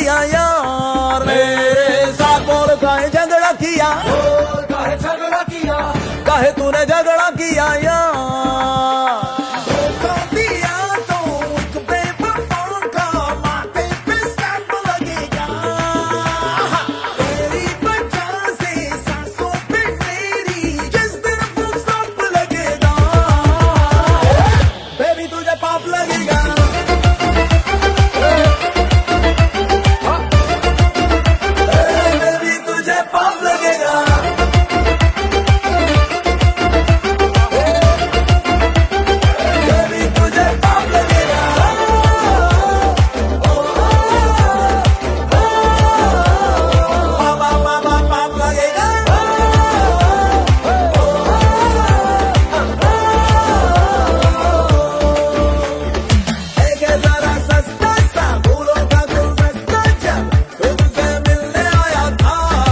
किया यार, मेरे साथ बोल काहे झगड़ा किया, काहे झगड़ा किया, काहे तूने झगड़ा किया यार। धोखा दिया तो एक बेवफा का माथे पे स्टैम्प लगेगा। तेरी वजह से सांसों पे मेरी जिस दिन फुल स्टॉप लगेगा, बेबी तुझे पाप लगेगा। बेबी तुझे पाप लगेगा। बेबी तुझे पाप लगेगा। पाप लगेगा। एक जरा सस्ता सा फूलों का गुलदस्ता जब तुमसे मिलने आया था,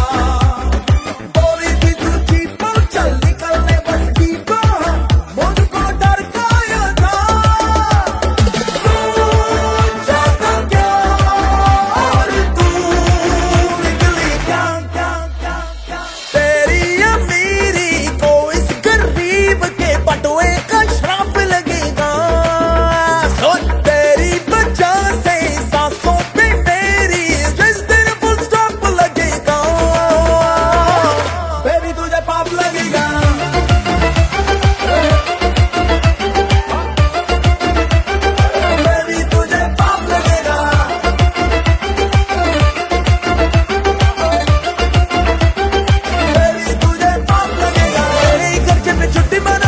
बोली थी तू चीपो चल निकलने बस कीपो, मुझको डरकाया था। सोचा था क्या और तू निकली क्या क्या क्या क्या। तेरी अमीरी को इस गरीब के बटुए का श्राप लगेगा। सुन, तेरी वजह से सांसों पे मेरी जिस दिन फुल स्टॉप लगेगा, बेबी तुझे पाप लगेगा। बेबी तुझे पाप लगेगा। बेबी तुझे पाप लगेगा। तेरे खर्चे पे छुट्टी मना